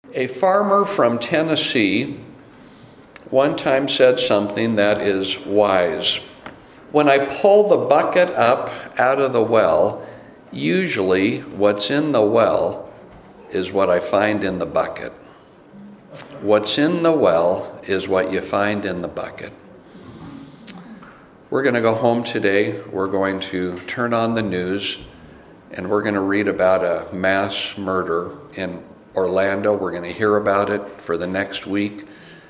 A farmer from Tennessee one time said something that is wise. When I pull the bucket up out of the well, usually what's in the well is what I find in the bucket. What's in the well is what you find in the bucket. We're going to go home today. We're going to turn on the news, and we're going to read about a mass murder in Orlando. We're going to hear about it for the next week.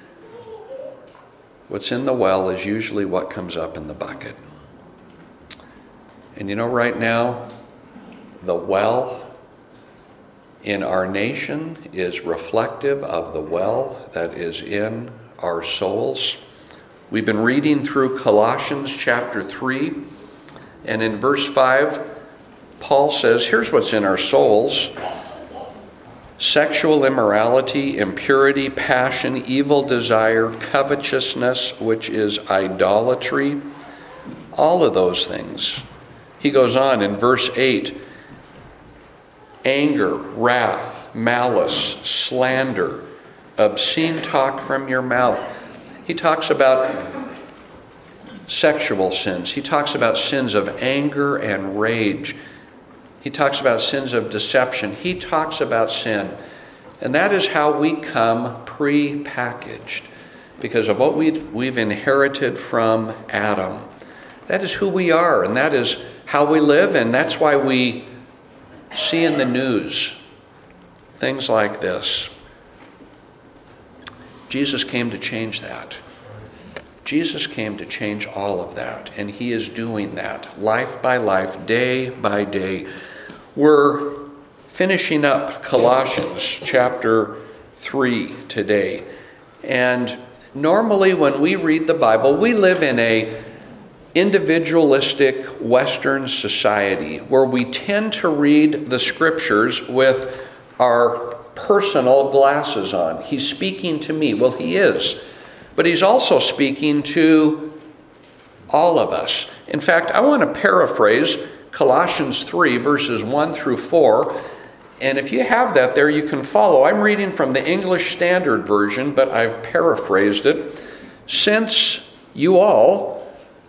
What's in the well is usually what comes up in the bucket. And you know, right now, the well in our nation is reflective of the well that is in our souls. We've been reading through Colossians chapter 3, and in verse 5, Paul says, here's what's in our souls: sexual immorality, impurity, passion, evil desire, covetousness, which is idolatry. All of those things. He goes on in verse 8, anger, wrath, malice, slander, obscene talk from your mouth. He talks about sexual sins. He talks about sins of anger and rage. He talks about sins of deception. He talks about sin. And that is how we come pre-packaged, because of what we've inherited from Adam. That is who we are, and that is how we live, and that's why we see in the news things like this. Jesus came to change that. Jesus came to change all of that, and he is doing that life by life, day by day. We're finishing up Colossians chapter 3 today. And normally when we read the Bible, we live in a individualistic Western society where we tend to read the scriptures with our personal glasses on. He's speaking to me. Well, he is. But he's also speaking to all of us. In fact, I want to paraphrase Colossians 3, verses 1 through 4. And if you have that there, you can follow. I'm reading from the English Standard Version, but I've paraphrased it. Since you all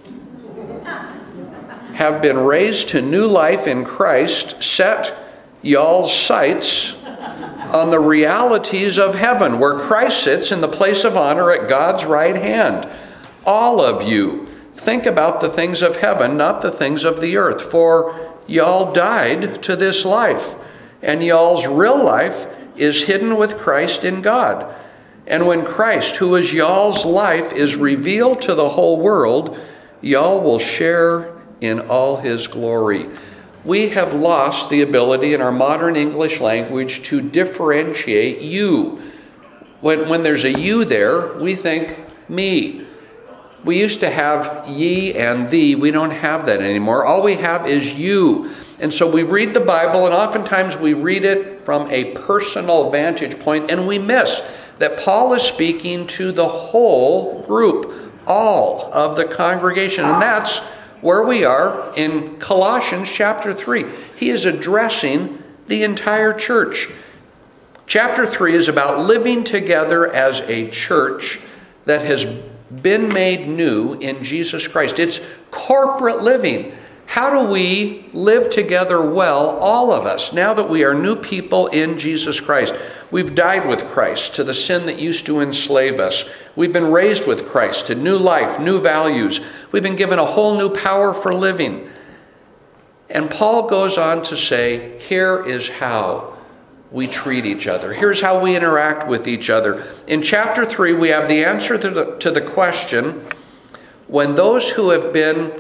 have been raised to new life in Christ, set y'all's sights on the realities of heaven, where Christ sits in the place of honor at God's right hand. All of you, think about the things of heaven, not the things of the earth. For y'all died to this life, and y'all's real life is hidden with Christ in God. And when Christ, who is y'all's life, is revealed to the whole world, y'all will share in all his glory. We have lost the ability in our modern English language to differentiate you. When there's a you there, we think me. We used to have ye and thee. We don't have that anymore. All we have is you. And so we read the Bible, and oftentimes we read it from a personal vantage point, and we miss that Paul is speaking to the whole group, all of the congregation. And that's where we are in Colossians chapter 3. He is addressing the entire church. Chapter 3 is about living together as a church that has been made new in Jesus Christ. It's corporate living. How do we live together well, all of us, now that we are new people in Jesus Christ? We've died with Christ to the sin that used to enslave us. We've been raised with Christ to new life, new values. We've been given a whole new power for living. And Paul goes on to say, here is how we treat each other. Here's how we interact with each other. In chapter 3, we have the answer to the question, when those who have been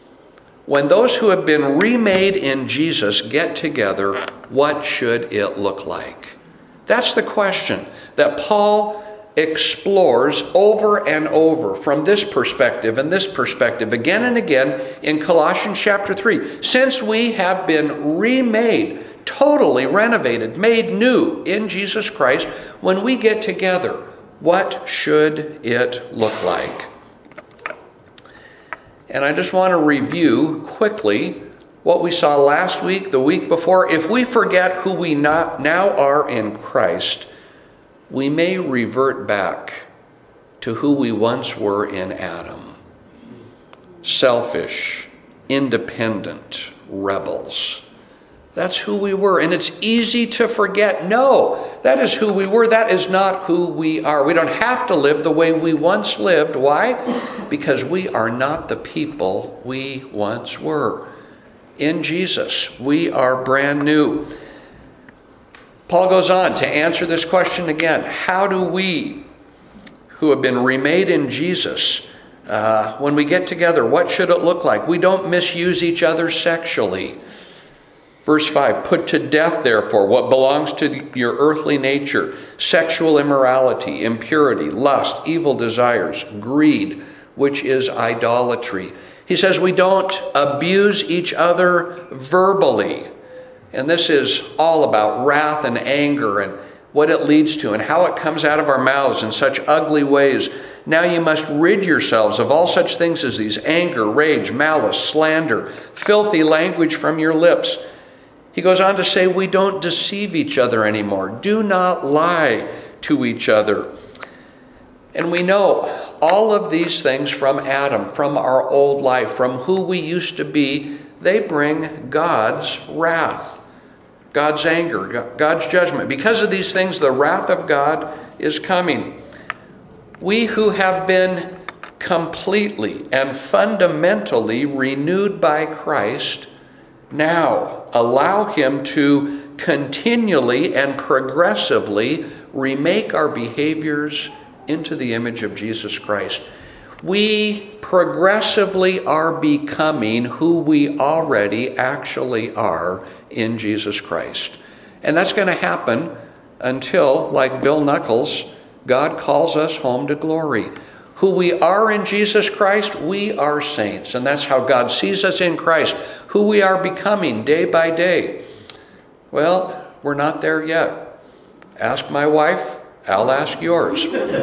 remade in Jesus get together, what should it look like? That's the question that Paul explores over and over from this perspective and this perspective again and again in Colossians chapter 3. Since we have been remade, totally renovated, made new in Jesus Christ, when we get together, what should it look like? And I just want to review quickly what we saw last week, the week before. If we forget who we now are in Christ, we may revert back to who we once were in Adam. Selfish, independent rebels. That's who we were. And it's easy to forget. No, that is who we were. That is not who we are. We don't have to live the way we once lived. Why? Because we are not the people we once were. In Jesus, we are brand new. Paul goes on to answer this question again. How do we, who have been remade in Jesus, when we get together, what should it look like? We don't misuse each other sexually. Verse 5, put to death, therefore, what belongs to your earthly nature: sexual immorality, impurity, lust, evil desires, greed, which is idolatry. He says we don't abuse each other verbally. And this is all about wrath and anger and what it leads to and how it comes out of our mouths in such ugly ways. Now you must rid yourselves of all such things as these: anger, rage, malice, slander, filthy language from your lips. He goes on to say we don't deceive each other anymore. Do not lie to each other. And we know all of these things from Adam, from our old life, from who we used to be. They bring God's wrath, God's anger, God's judgment. Because of these things, the wrath of God is coming. We who have been completely and fundamentally renewed by Christ now allow Him to continually and progressively remake our behaviors into the image of Jesus Christ. We progressively are becoming who we already actually are in Jesus Christ. And that's going to happen until, like Bill Knuckles, God calls us home to glory. Who we are in Jesus Christ, we are saints. And that's how God sees us in Christ. Who we are becoming day by day. Well, we're not there yet. Ask my wife, I'll ask yours.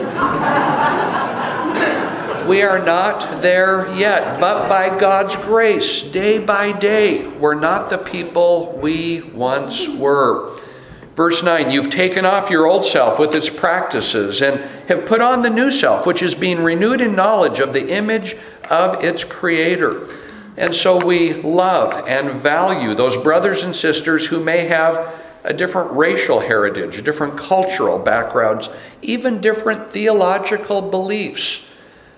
We are not there yet, but by God's grace, day by day, we're not the people we once were. Verse 9, you've taken off your old self with its practices and have put on the new self, which is being renewed in knowledge of the image of its Creator. And so we love and value those brothers and sisters who may have a different racial heritage, different cultural backgrounds, even different theological beliefs.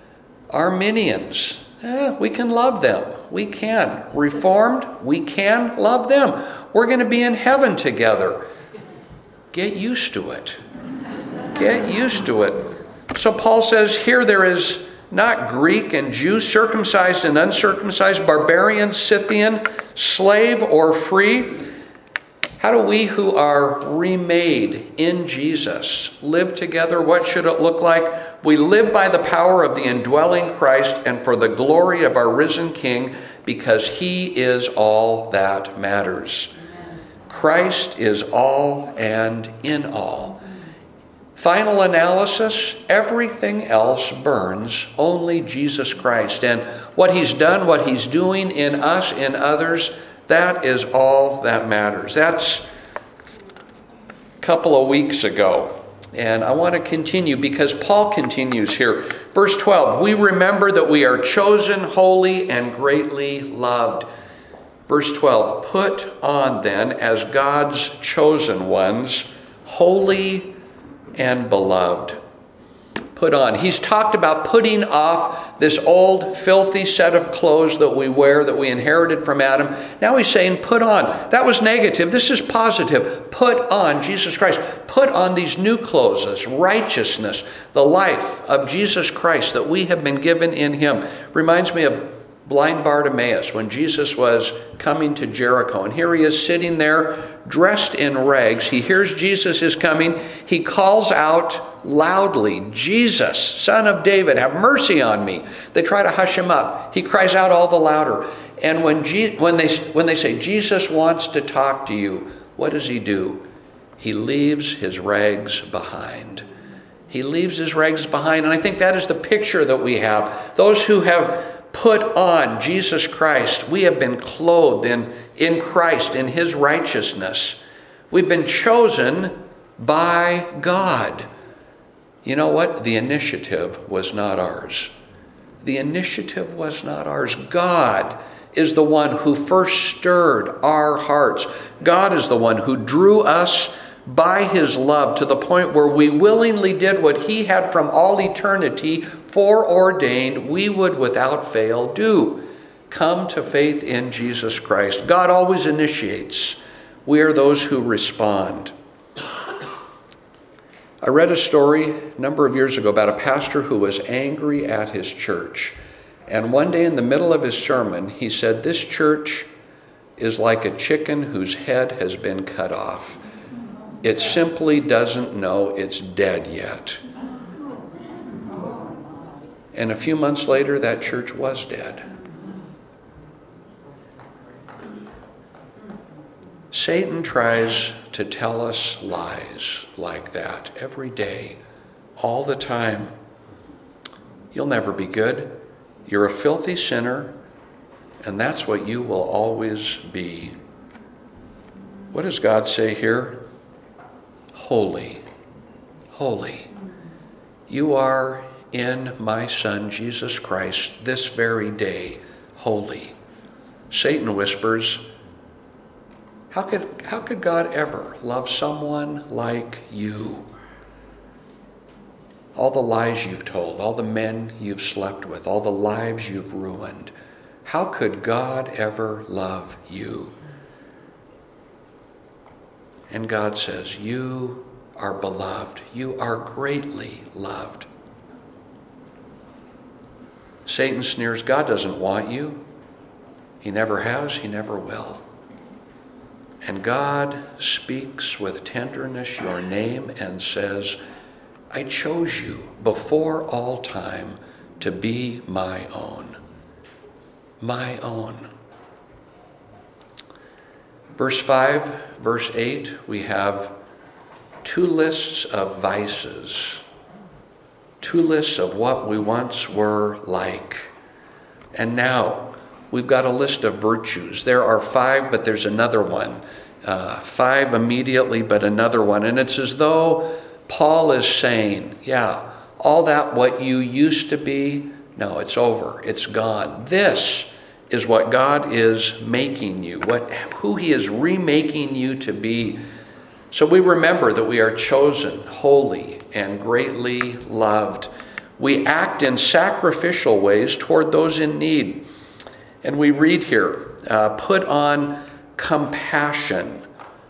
Arminians, we can love them. We can. Reformed, we can love them. We're going to be in heaven together. Get used to it. Get used to it. So Paul says here there is not Greek and Jew, circumcised and uncircumcised, barbarian, Scythian, slave or free. How do we who are remade in Jesus live together? What should it look like? We live by the power of the indwelling Christ and for the glory of our risen King, because He is all that matters. Christ is all and in all. Final analysis, everything else burns, only Jesus Christ. And what He's done, what He's doing in us, in others, that is all that matters. That's a couple of weeks ago. And I want to continue because Paul continues here. Verse 12, we remember that we are chosen, holy, and greatly loved. Verse 12, put on then as God's chosen ones, holy and beloved. Put on. He's talked about putting off this old filthy set of clothes that we wear, that we inherited from Adam. Now he's saying put on. That was negative. This is positive. Put on Jesus Christ. Put on these new clothes, this righteousness, the life of Jesus Christ that we have been given in Him. Reminds me of blind Bartimaeus when Jesus was coming to Jericho. And here he is sitting there dressed in rags. He hears Jesus is coming. He calls out loudly, Jesus, Son of David, have mercy on me. They try to hush him up. He cries out all the louder. And when they say, Jesus wants to talk to you, what does He do? He leaves his rags behind. He leaves his rags behind. And I think that is the picture that we have. Those who have put on Jesus Christ. We have been clothed in Christ, in His righteousness. We've been chosen by God. You know what? The initiative was not ours. The initiative was not ours. God is the one who first stirred our hearts. God is the one who drew us by his love to the point where we willingly did what he had from all eternity foreordained we would without fail do. Come to faith in Jesus Christ. God always initiates. We are those who respond. I read a story a number of years ago about a pastor who was angry at his church. And one day in the middle of his sermon, he said, "This church is like a chicken whose head has been cut off. It simply doesn't know it's dead yet." And a few months later, that church was dead. Satan tries to tell us lies like that every day, all the time. You'll never be good. You're a filthy sinner, and that's what you will always be. What does God say here? Holy, holy. You are in my Son, Jesus Christ, this very day, holy. Satan whispers, how could God ever love someone like you? All the lies you've told, all the men you've slept with, all the lives you've ruined. How could God ever love you? And God says, you are beloved. You are greatly loved. Satan sneers, God doesn't want you. He never has, he never will. And God speaks with tenderness your name and says, I chose you before all time to be my own. My own. Verse 5, verse 8, we have two lists of vices. Two lists of what we once were like. And now we've got a list of virtues. There are 5, but there's another one. 5 immediately, but another one. And it's as though Paul is saying, yeah, all that what you used to be, no, it's over. It's gone. This is what God is making you, who he is remaking you to be. So we remember that we are chosen, holy, and greatly loved. We act in sacrificial ways toward those in need. And we read here, put on compassion,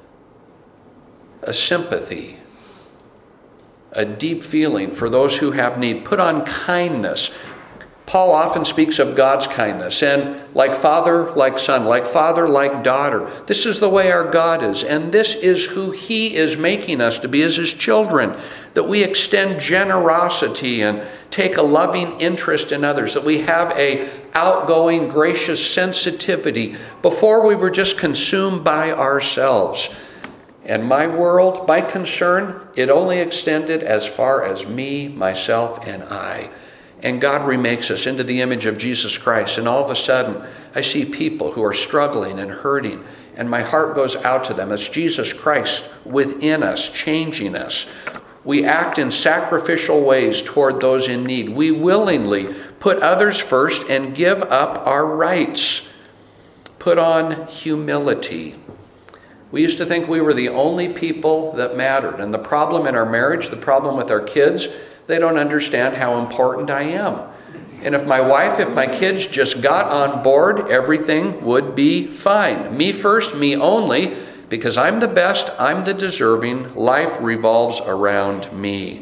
a sympathy, a deep feeling for those who have need. Put on kindness. Paul often speaks of God's kindness, and like father, like son, like father, like daughter. This is the way our God is, and this is who he is making us to be as his children, that we extend generosity and take a loving interest in others, that we have a outgoing, gracious sensitivity. Before we were just consumed by ourselves. And my world, my concern, it only extended as far as me, myself, and I. And God remakes us into the image of Jesus Christ. And all of a sudden, I see people who are struggling and hurting. And my heart goes out to them. It's Jesus Christ within us, changing us. We act in sacrificial ways toward those in need. We willingly put others first and give up our rights. Put on humility. We used to think we were the only people that mattered. And the problem in our marriage, the problem with our kids, they don't understand how important I am. And if my wife, if my kids just got on board, everything would be fine. Me first, me only, because I'm the best, I'm the deserving. Life revolves around me.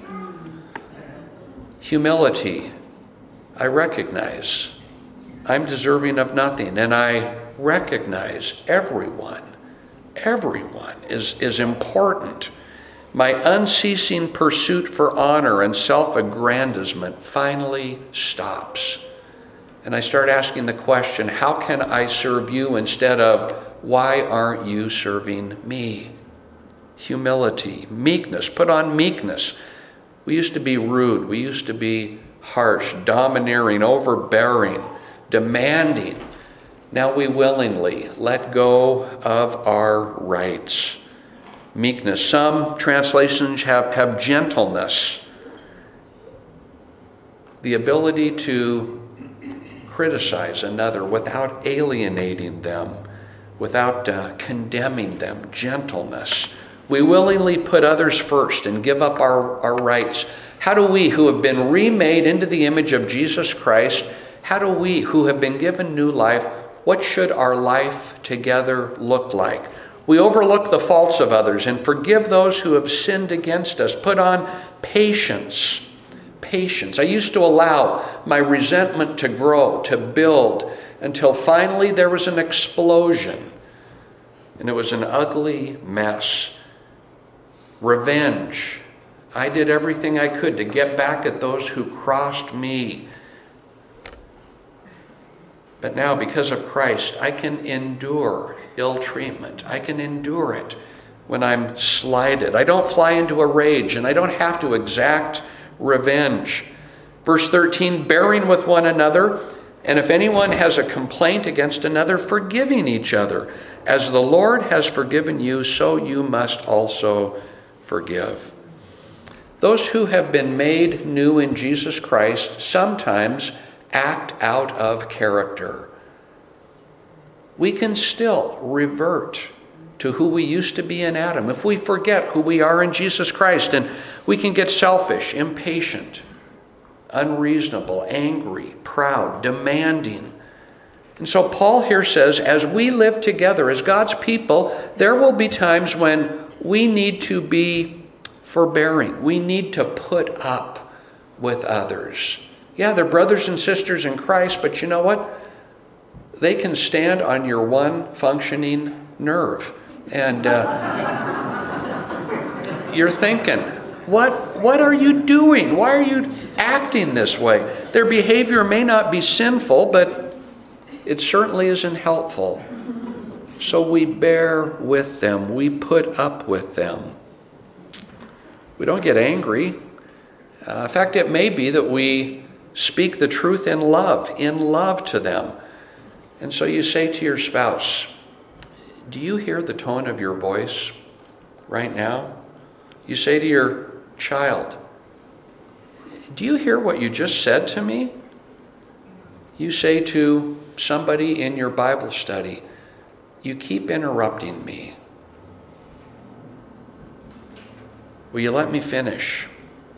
Humility. I recognize I'm deserving of nothing, and I recognize everyone is important. My unceasing pursuit for honor and self-aggrandizement finally stops. And I start asking the question, how can I serve you instead of, why aren't you serving me? Humility, meekness, put on meekness. We used to be rude. We used to be harsh, domineering, overbearing, demanding. Now we willingly let go of our rights. Meekness. Some translations have gentleness. the ability to criticize another without alienating them, without condemning them, gentleness. We willingly put others first and give up our rights. How do we, who have been remade into the image of Jesus Christ, how do we, who have been given new life, what should our life together look like? We overlook the faults of others and forgive those who have sinned against us. Put on patience. Patience. I used to allow my resentment to grow, to build, until finally there was an explosion. And it was an ugly mess. Revenge. I did everything I could to get back at those who crossed me. But now, because of Christ, I can endure ill treatment. I can endure it when I'm slighted. I don't fly into a rage, and I don't have to exact revenge. Verse 13, bearing with one another, and if anyone has a complaint against another, forgiving each other. As the Lord has forgiven you, so you must also forgive. Those who have been made new in Jesus Christ sometimes act out of character. We can still revert to who we used to be in Adam if we forget who we are in Jesus Christ, and we can get selfish, impatient, unreasonable, angry, proud, demanding. And so Paul here says, as we live together as God's people, there will be times when we need to be forbearing. We need to put up with others. Yeah, they're brothers and sisters in Christ, but you know what? They can stand on your one functioning nerve. And you're thinking, what are you doing? Why are you acting this way? Their behavior may not be sinful, but it certainly isn't helpful. So we bear with them. We put up with them. We don't get angry. In fact, it may be that we speak the truth in love to them. And so you say to your spouse, do you hear the tone of your voice right now? You say to your child, do you hear what you just said to me? You say to somebody in your Bible study, you keep interrupting me. Will you let me finish?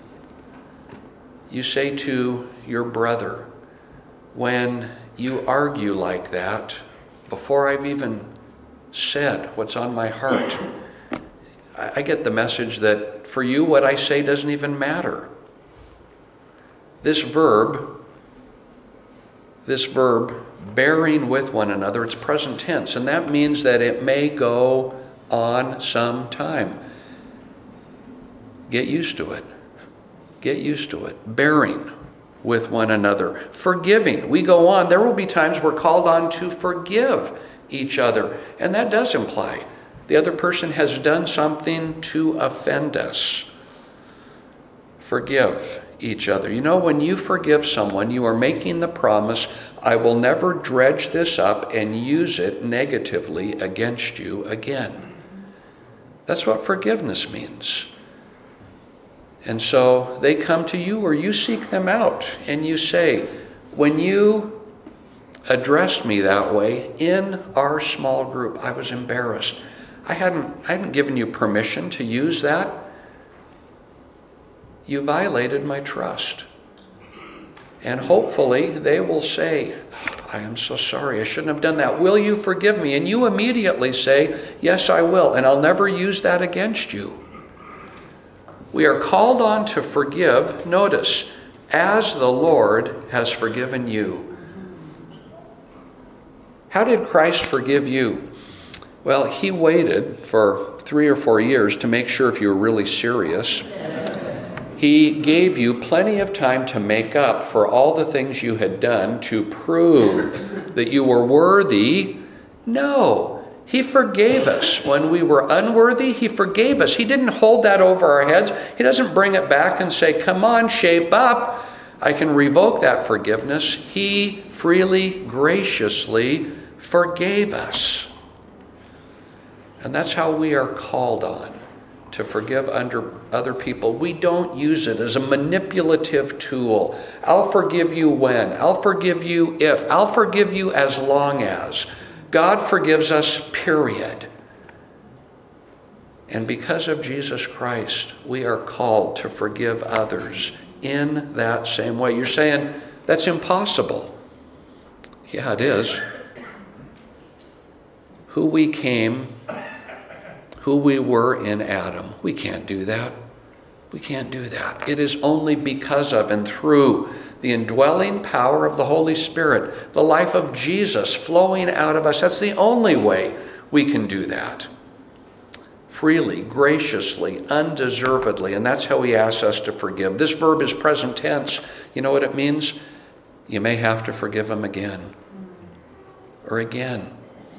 You say to your brother, when you argue like that, before I've even said what's on my heart, I get the message that for you, what I say doesn't even matter. This verb, bearing with one another, it's present tense, and that means that it may go on some time. Get used to it. Get used to it. Bearing with one another. Forgiving. We go on. There will be times we're called on to forgive each other. And that does imply the other person has done something to offend us. Forgive each other. You know, when you forgive someone, you are making the promise, I will never dredge this up and use it negatively against you again. That's what forgiveness means. And so they come to you or you seek them out and you say, when you addressed me that way in our small group, I was embarrassed. I hadn't given you permission to use that. You violated my trust. And hopefully they will say, I am so sorry, I shouldn't have done that. Will you forgive me? And you immediately say, yes, I will. And I'll never use that against you. We are called on to forgive, notice, as the Lord has forgiven you. How did Christ forgive you? Well, he waited for 3 or 4 years to make sure if you were really serious. He gave you plenty of time to make up for all the things you had done to prove that you were worthy. No. He forgave us. When we were unworthy, he forgave us. He didn't hold that over our heads. He doesn't bring it back and say, come on, shape up. I can revoke that forgiveness. He freely, graciously forgave us. And that's how we are called on to forgive other people, we don't use it as a manipulative tool. I'll forgive you when. I'll forgive you if. I'll forgive you as long as. God forgives us, period. And because of Jesus Christ, we are called to forgive others in that same way. You're saying, that's impossible. Yeah, it is. Who we were in Adam. We can't do that. We can't do that. It is only because of and through the indwelling power of the Holy Spirit, the life of Jesus flowing out of us. That's the only way we can do that. Freely, graciously, undeservedly. And that's how he asks us to forgive. This verb is present tense. You know what it means? You may have to forgive them again. Or again.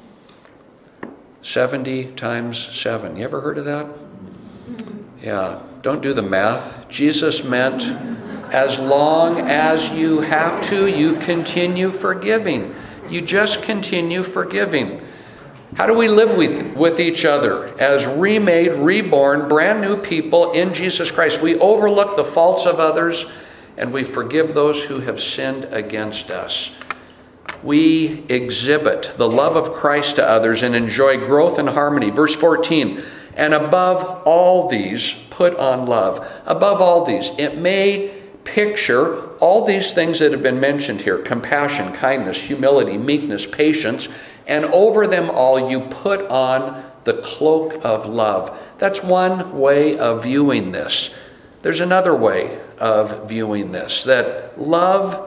70 times 7. You ever heard of that? Yeah, don't do the math. Jesus meant as long as you have to, you continue forgiving. You just continue forgiving. How do we live with each other as remade, reborn, brand new people in Jesus Christ? We overlook the faults of others and we forgive those who have sinned against us. We exhibit the love of Christ to others and enjoy growth and harmony. Verse 14, and above all these, put on love. Above all these, it may picture all these things that have been mentioned here: compassion, kindness, humility, meekness, patience, and over them all you put on the cloak of love. That's one way of viewing this. There's another way of viewing this, that love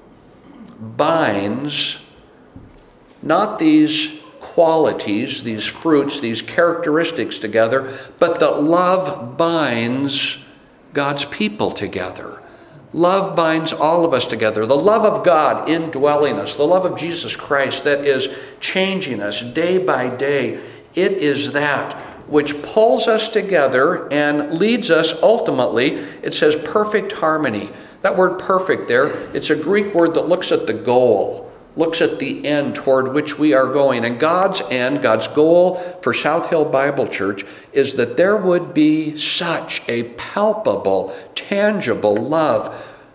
binds not these qualities, these fruits, these characteristics together, but that love binds God's people together. Love binds all of us together. The love of God indwelling us, the love of Jesus Christ that is changing us day by day, it is that which pulls us together and leads us ultimately. It says perfect harmony. That word perfect there, it's a Greek word that looks at the goal, looks at the end toward which we are going. And God's end, God's goal for South Hill Bible Church is that there would be such a palpable, tangible love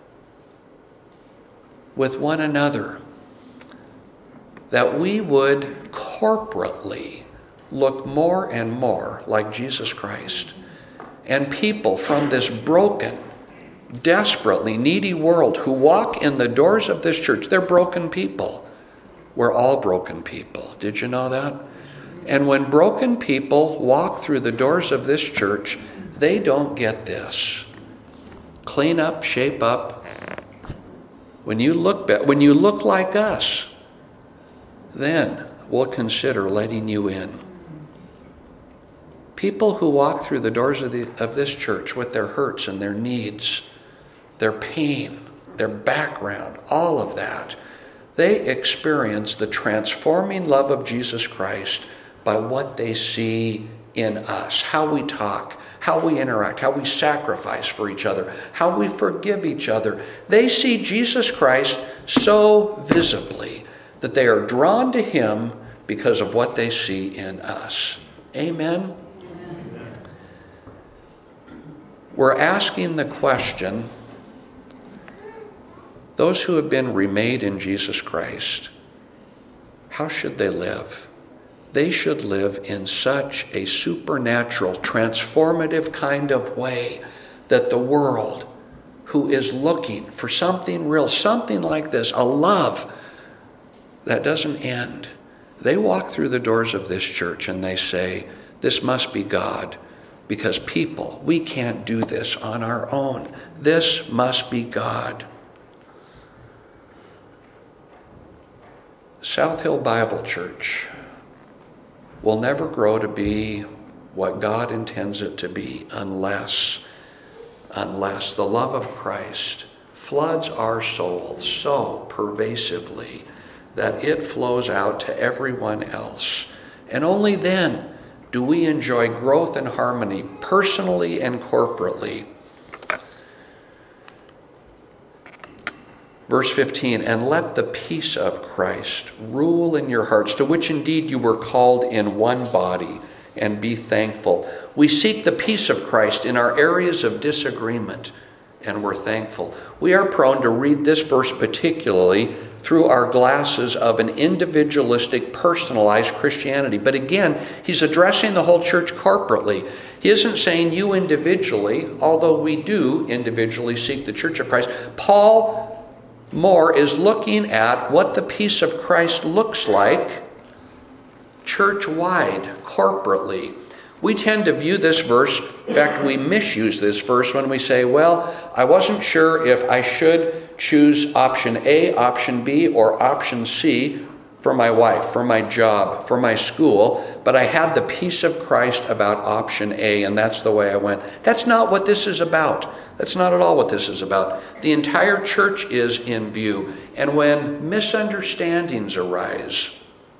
with one another that we would corporately look more and more like Jesus Christ. And people from this broken, desperately needy world who walk in the doors of this church, they're broken people. We're all broken people. Did you know that? And when broken people walk through the doors of this church, they don't get this. Clean up, shape up. When you look like us, then we'll consider letting you in. People who walk through the doors of this church with their hurts and their needs, their pain, their background, all of that, they experience the transforming love of Jesus Christ by what they see in us, how we talk, how we interact, how we sacrifice for each other, how we forgive each other. They see Jesus Christ so visibly that they are drawn to him because of what they see in us. Amen? Amen. We're asking the question, those who have been remade in Jesus Christ, how should they live? They should live in such a supernatural, transformative kind of way that the world who is looking for something real, something like this, a love that doesn't end, they walk through the doors of this church and they say, this must be God, because people, we can't do this on our own. This must be God. South Hill Bible Church will never grow to be what God intends it to be unless the love of Christ floods our souls so pervasively that it flows out to everyone else. And only then do we enjoy growth and harmony personally and corporately. Verse 15, and let the peace of Christ rule in your hearts, to which indeed you were called in one body, and be thankful. We seek the peace of Christ in our areas of disagreement, and we're thankful. We are prone to read this verse particularly through our glasses of an individualistic, personalized Christianity. But again, he's addressing the whole church corporately. He isn't saying you individually, although we do individually seek the church of Christ. Paul more is looking at what the peace of Christ looks like church-wide, corporately. We tend to view this verse, in fact, we misuse this verse when we say, well, I wasn't sure if I should choose option A, option B, or option C for my wife, for my job, for my school, but I had the peace of Christ about option A, and that's the way I went. That's not what this is about. That's not at all what this is about. The entire church is in view, and when misunderstandings arise,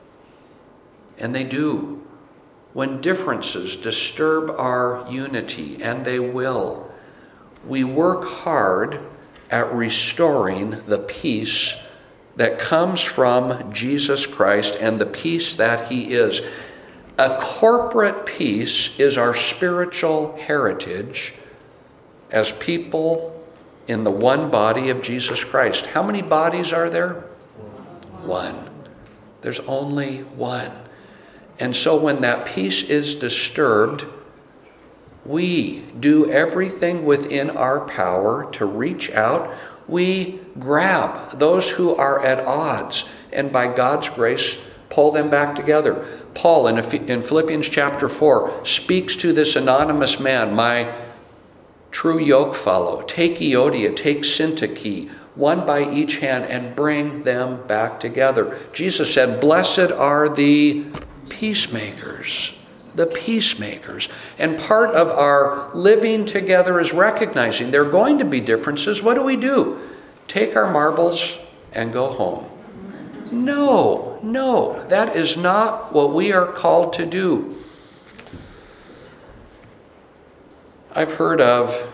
and they do, when differences disturb our unity, and they will, we work hard at restoring the peace that comes from Jesus Christ and the peace that he is. A corporate peace is our spiritual heritage as people in the one body of Jesus Christ. How many bodies are there? One. There's only one. And so when that peace is disturbed, we do everything within our power to reach out. We grab those who are at odds and by God's grace pull them back together. Paul in Philippians chapter 4 speaks to this anonymous man, my true yoke fellow. Take Euodia, take Syntyche, one by each hand, and bring them back together. Jesus said, blessed are the peacemakers. The peacemakers. And part of our living together is recognizing there are going to be differences. What do? Take our marbles and go home. No, that is not what we are called to do. I've heard of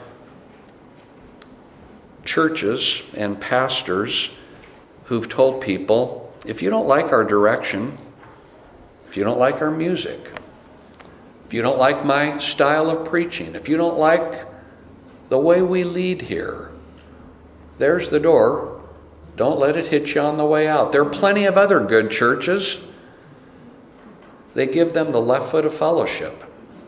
churches and pastors who've told people, if you don't like our direction, if you don't like our music, if you don't like my style of preaching, if you don't like the way we lead here, there's the door. Don't let it hit you on the way out. There are plenty of other good churches. They give them the left foot of fellowship.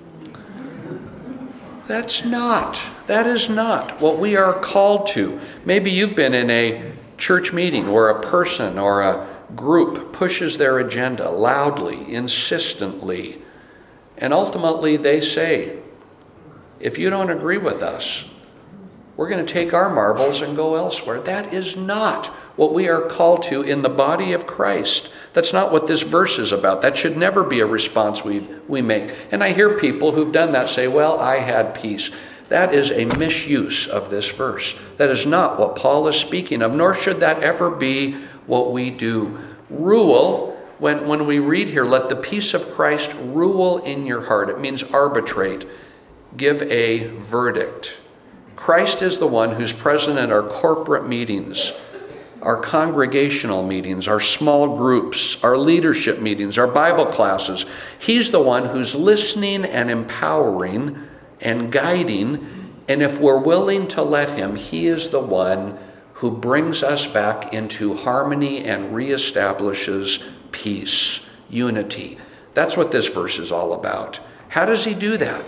That is not what we are called to. Maybe you've been in a church meeting where a person or a group pushes their agenda loudly, insistently, and ultimately they say, if you don't agree with us, we're going to take our marbles and go elsewhere. That is not what we are called to in the body of Christ. That's not what this verse is about. That should never be a response we make. And I hear people who've done that say, well, I had peace. That is a misuse of this verse. That is not what Paul is speaking of, nor should that ever be what we do. Rule, when we read here, let the peace of Christ rule in your heart. It means arbitrate, give a verdict. Christ is the one who's present at our corporate meetings, our congregational meetings, our small groups, our leadership meetings, our Bible classes. He's the one who's listening and empowering and guiding. And if we're willing to let him, he is the one who brings us back into harmony and reestablishes peace, unity. That's what this verse is all about. How does he do that?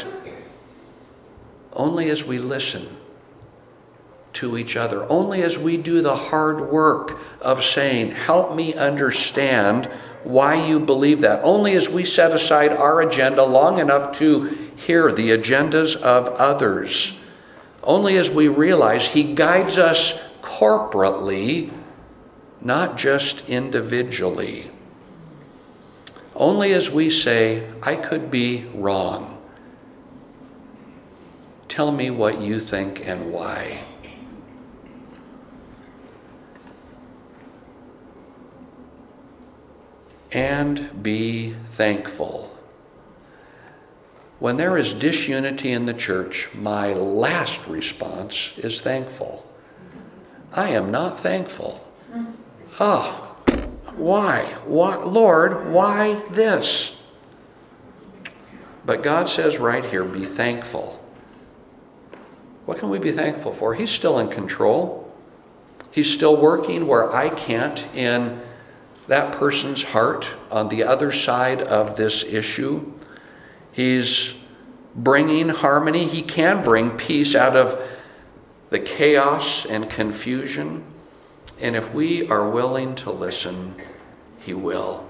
Only as we listen to each other. Only as we do the hard work of saying, help me understand why you believe that. Only as we set aside our agenda long enough to hear the agendas of others. Only as we realize he guides us corporately, not just individually. Only as we say, I could be wrong. Tell me what you think and why. And be thankful. When there is disunity in the church, my last response is thankful. I am not thankful. Why? Lord, why this? But God says right here, be thankful. What can we be thankful for? He's still in control. He's still working where I can't in that person's heart on the other side of this issue. He's bringing harmony. He can bring peace out of the chaos and confusion. And if we are willing to listen, He will.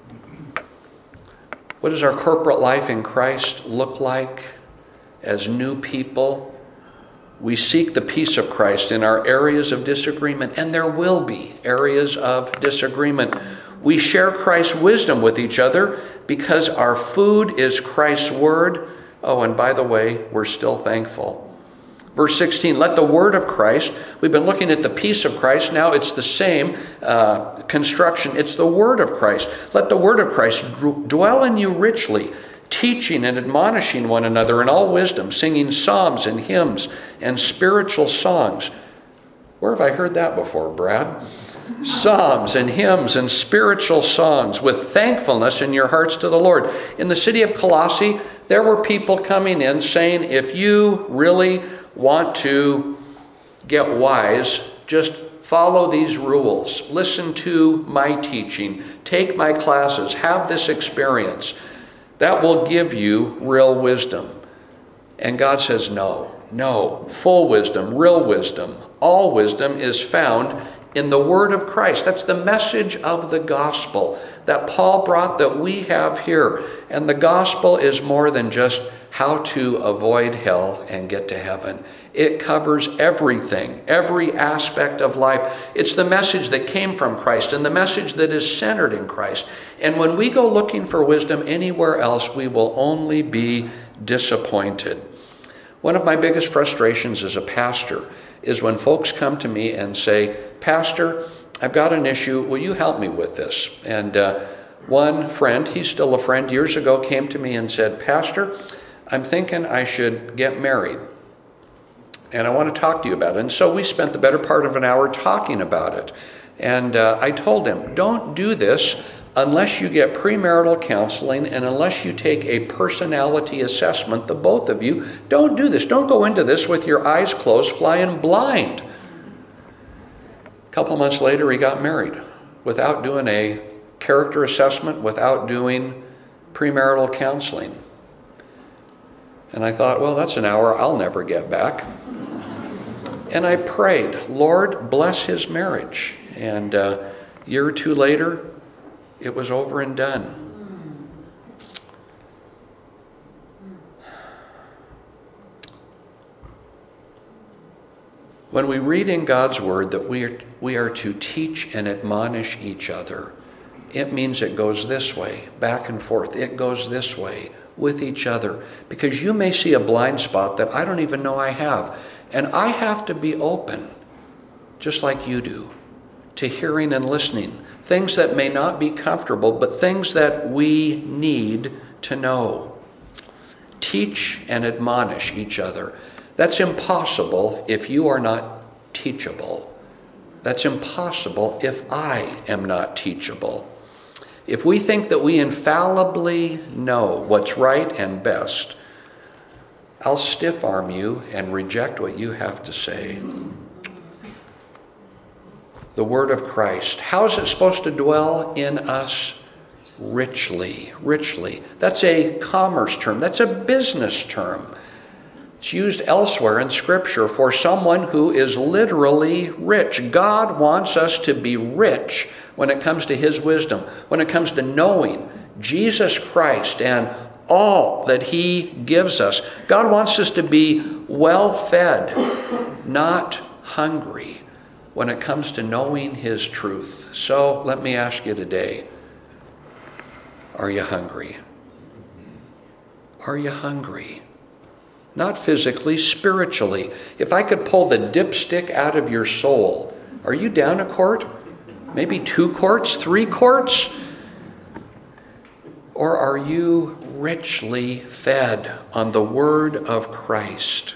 What does our corporate life in Christ look like as new people? We seek the peace of Christ in our areas of disagreement, and there will be areas of disagreement. We share Christ's wisdom with each other because our food is Christ's word. Oh, and by the way, we're still thankful. Verse 16, let the word of Christ, we've been looking at the peace of Christ, now it's the same construction, it's the word of Christ. Let the word of Christ dwell in you richly, teaching and admonishing one another in all wisdom, singing psalms and hymns and spiritual songs. Where have I heard that before, Brad? Psalms and hymns and spiritual songs with thankfulness in your hearts to the Lord. In the city of Colossae, there were people coming in saying, if you really want to get wise, just follow these rules. Listen to my teaching. Take my classes. Have this experience. That will give you real wisdom. And God says, no. Full wisdom, real wisdom, all wisdom is found in the word of Christ. That's the message of the gospel that Paul brought that we have here. And the gospel is more than just how to avoid hell and get to heaven. It covers everything, every aspect of life. It's the message that came from Christ and the message that is centered in Christ. And when we go looking for wisdom anywhere else, we will only be disappointed. One of my biggest frustrations as a pastor is when folks come to me and say, Pastor, I've got an issue. Will you help me with this? And one friend, he's still a friend, years ago came to me and said, Pastor, I'm thinking I should get married. And I want to talk to you about it. And so we spent the better part of an hour talking about it. And I told him, don't do this unless you get premarital counseling and unless you take a personality assessment, the both of you. Don't do this. Don't go into this with your eyes closed, flying blind. A couple months later, he got married without doing a character assessment, without doing premarital counseling. And I thought, well, that's an hour I'll never get back. And I prayed, Lord, bless his marriage. And a year or two later, it was over and done. When we read in God's word that we are to teach and admonish each other, it means it goes this way, back and forth. It goes this way with each other. Because you may see a blind spot that I don't even know I have. And I have to be open, just like you do, to hearing and listening. Things that may not be comfortable, but things that we need to know. Teach and admonish each other. That's impossible if you are not teachable. That's impossible if I am not teachable. If we think that we infallibly know what's right and best, I'll stiff-arm you and reject what you have to say. The word of Christ. How is it supposed to dwell in us? Richly. Richly. That's a commerce term. That's a business term. It's used elsewhere in Scripture for someone who is literally rich. God wants us to be rich when it comes to His wisdom, when it comes to knowing Jesus Christ and all that He gives us. God wants us to be well-fed, not hungry, when it comes to knowing His truth. So let me ask you today, are you hungry? Are you hungry? Not physically, spiritually. If I could pull the dipstick out of your soul, are you down a quart? Maybe 2 quarts, 3 quarts? Or are you richly fed on the word of Christ?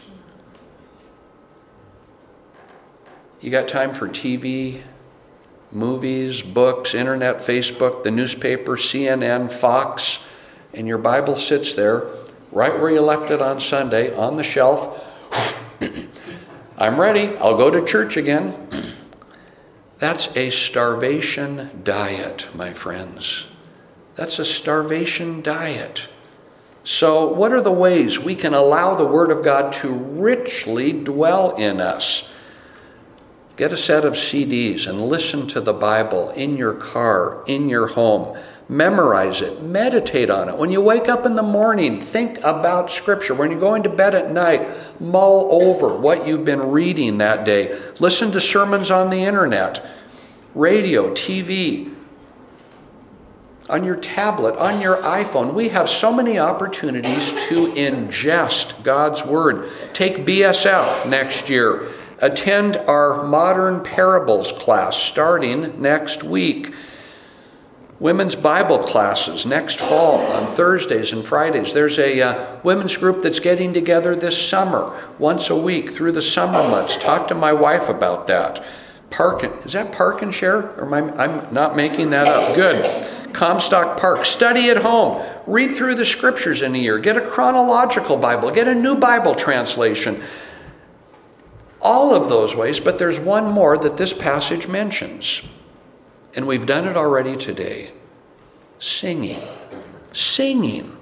You got time for TV, movies, books, internet, Facebook, the newspaper, CNN, Fox, and your Bible sits there right where you left it on Sunday, on the shelf. I'm ready. I'll go to church again. That's a starvation diet, my friends. That's a starvation diet. So what are the ways we can allow the Word of God to richly dwell in us? Get a set of CDs and listen to the Bible in your car, in your home. Memorize it. Meditate on it. When you wake up in the morning, think about Scripture. When you're going to bed at night, mull over what you've been reading that day. Listen to sermons on the internet, radio, TV, on your tablet, on your iPhone. We have so many opportunities to ingest God's Word. Take BSF next year. Attend our Modern Parables class starting next week. Women's Bible classes next fall on Thursdays and Fridays. There's a women's group that's getting together this summer, once a week through the summer months. Talk to my wife about that. Is that Park and Share? Or I'm not making that up. Good. Comstock Park. Study at home. Read through the Scriptures in a year. Get a chronological Bible. Get a new Bible translation. All of those ways, but there's one more that this passage mentions. And we've done it already today. Singing. Singing.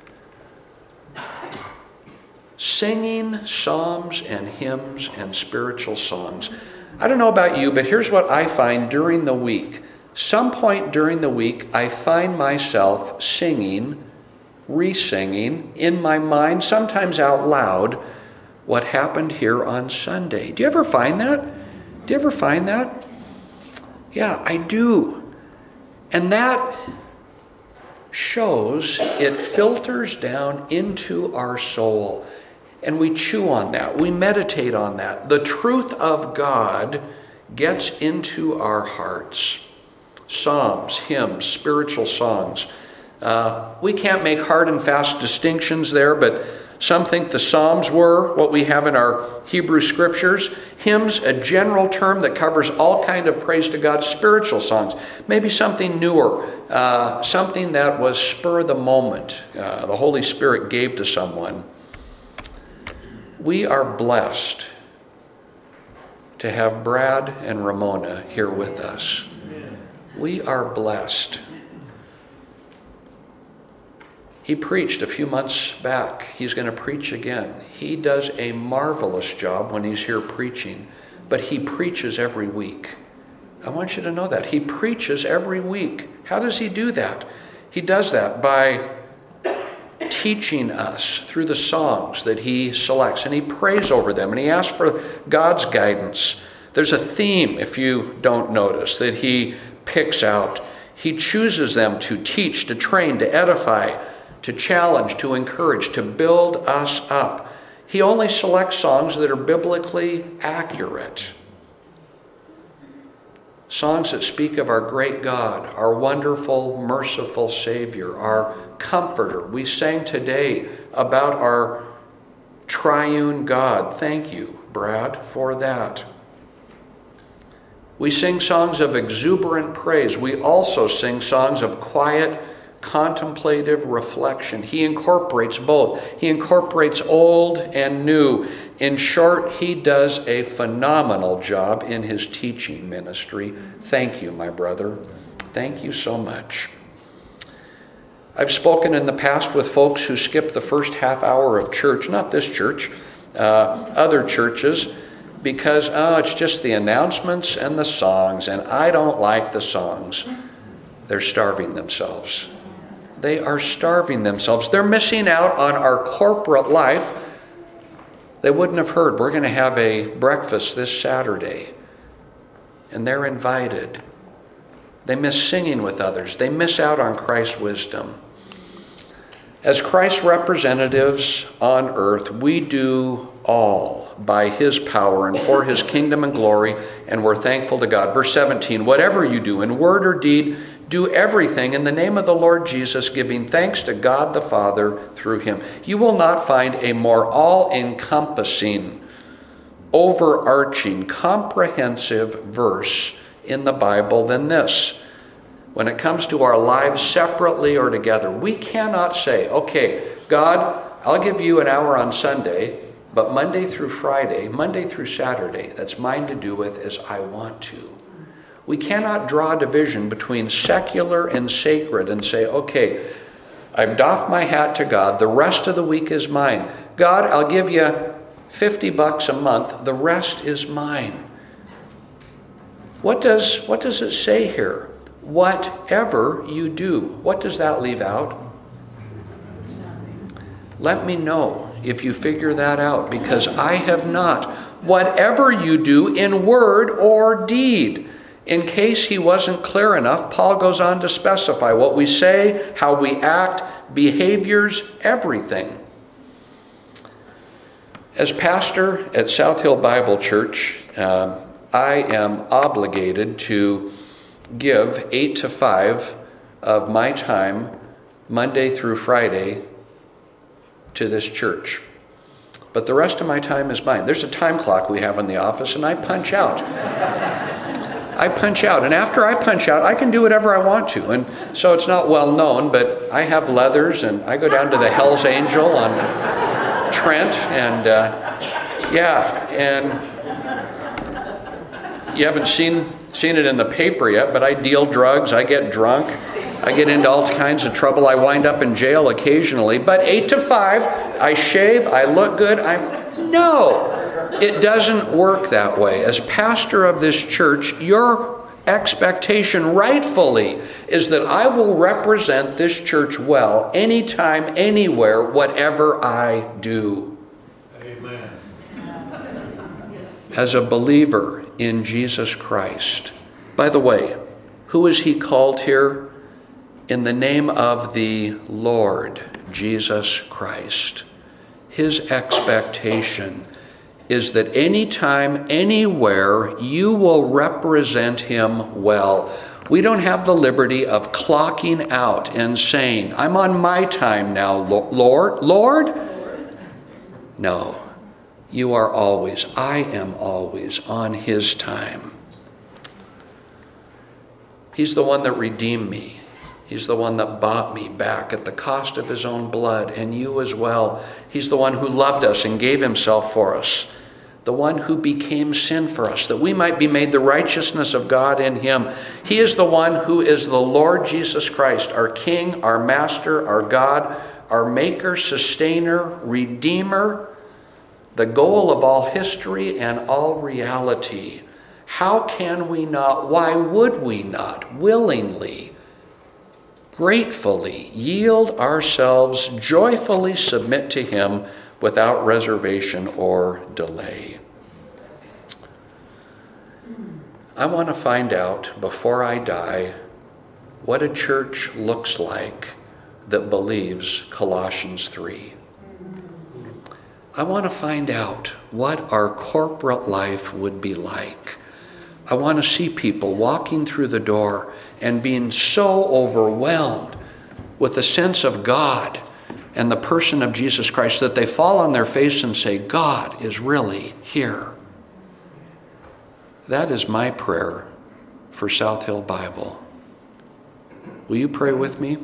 Singing psalms and hymns and spiritual songs. I don't know about you, but here's what I find during the week. Some point during the week, I find myself singing, re-singing in my mind, sometimes out loud, what happened here on Sunday. Do you ever find that? Do you ever find that? Yeah, I do. And that shows it filters down into our soul. And we chew on that. We meditate on that. The truth of God gets into our hearts. Psalms, hymns, spiritual songs. We can't make hard and fast distinctions there, but some think the Psalms were what we have in our Hebrew Scriptures. Hymns, a general term that covers all kind of praise to God. Spiritual songs, maybe something newer, something that was spur of the moment, the Holy Spirit gave to someone. We are blessed to have Brad and Ramona here with us. We are blessed. He preached a few months back. He's going to preach again. He does a marvelous job when he's here preaching, but he preaches every week. I want you to know that. He preaches every week. How does he do that? He does that by teaching us through the songs that he selects, and he prays over them, and he asks for God's guidance. There's a theme, if you don't notice, that he picks out. He chooses them to teach, to train, to edify, to challenge, to encourage, to build us up. He only selects songs that are biblically accurate. Songs that speak of our great God, our wonderful, merciful Savior, our Comforter. We sang today about our triune God. Thank you, Brad, for that. We sing songs of exuberant praise. We also sing songs of quiet, contemplative reflection. He incorporates both. He incorporates old and new. In short, he does a phenomenal job in his teaching ministry. Thank you, my brother. Thank you so much. I've spoken in the past with folks who skip the first half hour of church, not this church, other churches, because it's just the announcements and the songs, and I don't like the songs. They're starving themselves. They are starving themselves. They're missing out on our corporate life. They wouldn't have heard, we're going to have a breakfast this Saturday. And they're invited. They miss singing with others. They miss out on Christ's wisdom. As Christ's representatives on earth, we do all by his power and for his kingdom and glory, and we're thankful to God. Verse 17, whatever you do in word or deed, do everything in the name of the Lord Jesus, giving thanks to God the Father through him. You will not find a more all-encompassing, overarching, comprehensive verse in the Bible than this. When it comes to our lives separately or together, we cannot say, okay, God, I'll give you an hour on Sunday, but Monday through Friday, Monday through Saturday, that's mine to do with as I want to. We cannot draw a division between secular and sacred and say, okay, I've doffed my hat to God. The rest of the week is mine. God, I'll give you $50 a month. The rest is mine. What does it say here? Whatever you do. What does that leave out? Let me know if you figure that out, because I have not. Whatever you do in word or deed. In case he wasn't clear enough, Paul goes on to specify what we say, how we act, behaviors, everything. As pastor at South Hill Bible Church, I am obligated to give 8 to 5 of my time, Monday through Friday, to this church. But the rest of my time is mine. There's a time clock we have in the office, and I punch out. And after I punch out, I can do whatever I want to. And so it's not well known, but I have leathers, and I go down to the Hell's Angel on Trent, and and you haven't seen it in the paper yet, but I deal drugs, I get drunk, I get into all kinds of trouble, I wind up in jail occasionally, but 8 to 5, I shave, I look good, No! It doesn't work that way. As pastor of this church, your expectation rightfully is that I will represent this church well, anytime, anywhere, whatever I do. Amen. As a believer in Jesus Christ. By the way, who is he called here? In the name of the Lord Jesus Christ. His expectation is that anytime, anywhere, you will represent him well. We don't have the liberty of clocking out and saying, I'm on my time now, Lord. Lord? No. You are always, I am always on his time. He's the one that redeemed me. He's the one that bought me back at the cost of his own blood, and you as well. He's the one who loved us and gave himself for us. The one who became sin for us, that we might be made the righteousness of God in him. He is the one who is the Lord Jesus Christ, our King, our Master, our God, our Maker, Sustainer, Redeemer, the goal of all history and all reality. How can we not, why would we not willingly, gratefully yield ourselves, joyfully submit to him without reservation or delay? I want to find out before I die what a church looks like that believes Colossians 3. I want to find out what our corporate life would be like. I want to see people walking through the door and being so overwhelmed with the sense of God and the person of Jesus Christ that they fall on their face and say, God is really here. That is my prayer for South Hill Bible. Will you pray with me?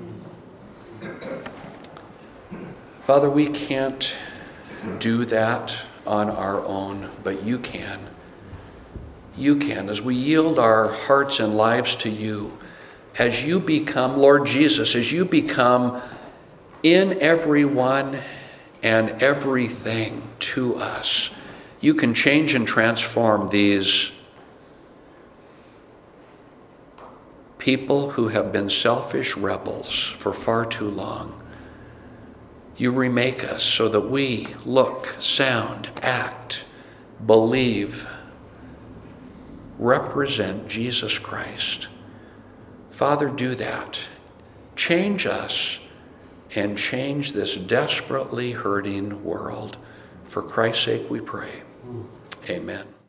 Father, we can't do that on our own, but you can. You can, as we yield our hearts and lives to you, as you become, Lord Jesus, as you become in everyone and everything to us. You can change and transform these people who have been selfish rebels for far too long. You remake us so that we look, sound, act, believe, represent Jesus Christ. Father, do that. Change us and change this desperately hurting world. For Christ's sake we pray. Amen.